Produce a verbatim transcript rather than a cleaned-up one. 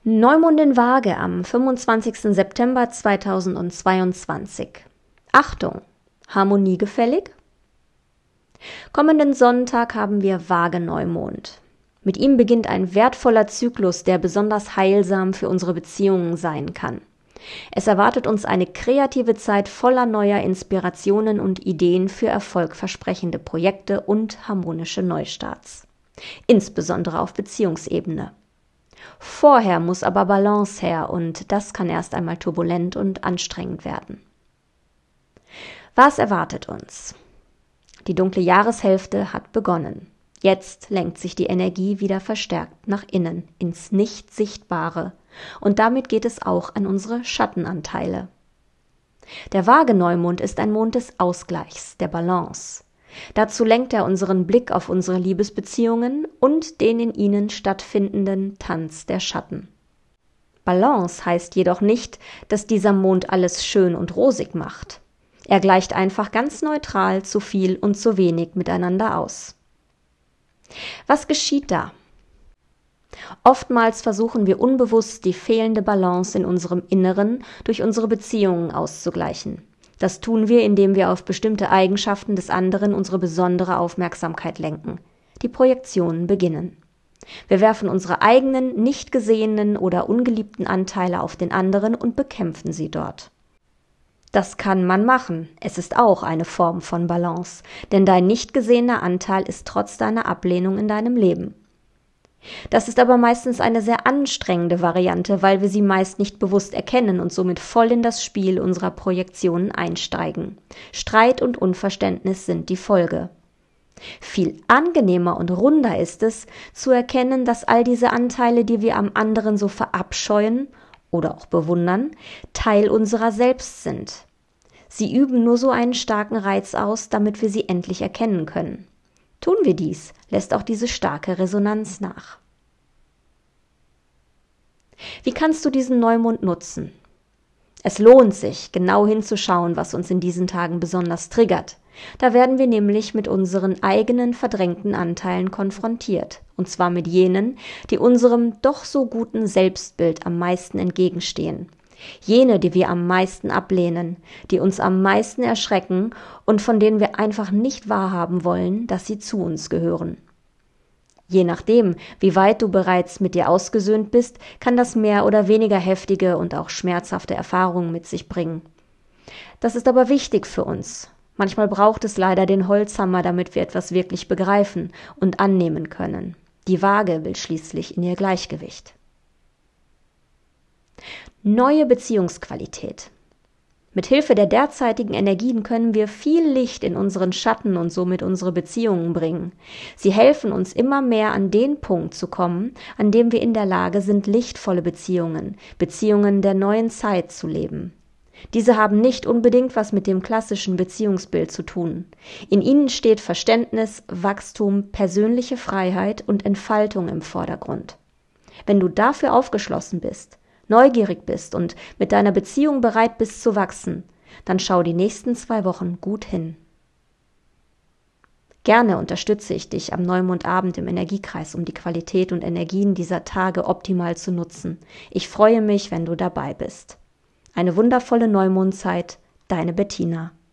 Neumond in Waage am fünfundzwanzigsten September zweitausendzweiundzwanzig. Achtung, Harmonie gefällig? Kommenden Sonntag haben wir Waage-Neumond. Mit ihm beginnt ein wertvoller Zyklus, der besonders heilsam für unsere Beziehungen sein kann. Es erwartet uns eine kreative Zeit voller neuer Inspirationen und Ideen für erfolgversprechende Projekte und harmonische Neustarts. Insbesondere auf Beziehungsebene. Vorher muss aber Balance her und das kann erst einmal turbulent und anstrengend werden. Was erwartet uns? Die dunkle Jahreshälfte hat begonnen. Jetzt lenkt sich die Energie wieder verstärkt nach innen, ins Nicht-Sichtbare. Und damit geht es auch an unsere Schattenanteile. Der Waage-Neumond ist ein Mond des Ausgleichs, der Balance. Dazu lenkt er unseren Blick auf unsere Liebesbeziehungen und den in ihnen stattfindenden Tanz der Schatten. Balance heißt jedoch nicht, dass dieser Mond alles schön und rosig macht. Er gleicht einfach ganz neutral zu viel und zu wenig miteinander aus. Was geschieht da? Oftmals versuchen wir unbewusst, die fehlende Balance in unserem Inneren durch unsere Beziehungen auszugleichen. Das tun wir, indem wir auf bestimmte Eigenschaften des anderen unsere besondere Aufmerksamkeit lenken. Die Projektionen beginnen. Wir werfen unsere eigenen, nicht gesehenen oder ungeliebten Anteile auf den anderen und bekämpfen sie dort. Das kann man machen. Es ist auch eine Form von Balance, denn dein nicht gesehener Anteil ist trotz deiner Ablehnung in deinem Leben. Das ist aber meistens eine sehr anstrengende Variante, weil wir sie meist nicht bewusst erkennen und somit voll in das Spiel unserer Projektionen einsteigen. Streit und Unverständnis sind die Folge. Viel angenehmer und runder ist es, zu erkennen, dass all diese Anteile, die wir am anderen so verabscheuen oder auch bewundern, Teil unserer selbst sind. Sie üben nur so einen starken Reiz aus, damit wir sie endlich erkennen können. Tun wir dies, lässt auch diese starke Resonanz nach. Wie kannst du diesen Neumond nutzen? Es lohnt sich, genau hinzuschauen, was uns in diesen Tagen besonders triggert. Da werden wir nämlich mit unseren eigenen verdrängten Anteilen konfrontiert, und zwar mit jenen, die unserem doch so guten Selbstbild am meisten entgegenstehen. Jene, die wir am meisten ablehnen, die uns am meisten erschrecken und von denen wir einfach nicht wahrhaben wollen, dass sie zu uns gehören. Je nachdem, wie weit du bereits mit dir ausgesöhnt bist, kann das mehr oder weniger heftige und auch schmerzhafte Erfahrungen mit sich bringen. Das ist aber wichtig für uns. Manchmal braucht es leider den Holzhammer, damit wir etwas wirklich begreifen und annehmen können. Die Waage will schließlich in ihr Gleichgewicht. Neue Beziehungsqualität. Mit Hilfe der derzeitigen Energien können wir viel Licht in unseren Schatten und somit unsere Beziehungen bringen. Sie helfen uns immer mehr an den Punkt zu kommen, an dem wir in der Lage sind, lichtvolle Beziehungen, Beziehungen der neuen Zeit zu leben. Diese haben nicht unbedingt was mit dem klassischen Beziehungsbild zu tun. In ihnen steht Verständnis, Wachstum, persönliche Freiheit und Entfaltung im Vordergrund. Wenn du dafür aufgeschlossen bist, neugierig bist und mit deiner Beziehung bereit bist zu wachsen, dann schau die nächsten zwei Wochen gut hin. Gerne unterstütze ich dich am Neumondabend im Energiekreis, um die Qualität und Energien dieser Tage optimal zu nutzen. Ich freue mich, wenn du dabei bist. Eine wundervolle Neumondzeit, deine Bettina.